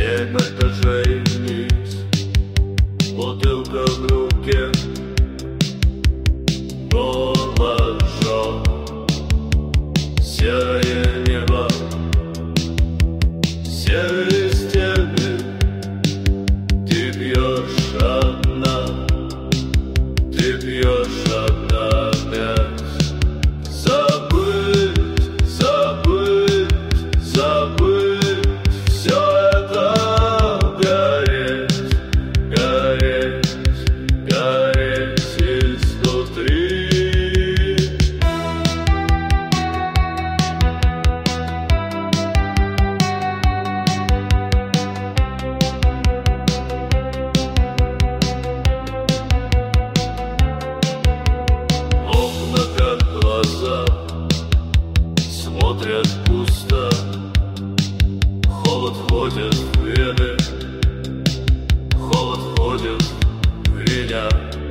7 этажей вниз, бутылка в руке, положен, серое небо, серые стены. Ты пьешь одна, ты пьешь одна опять. Забыть, забыть, забыть, все это гореть, гореть, гореть изнутри. Окна как глаза, смотрят пусто, холод входит в вены, холод входит в меня.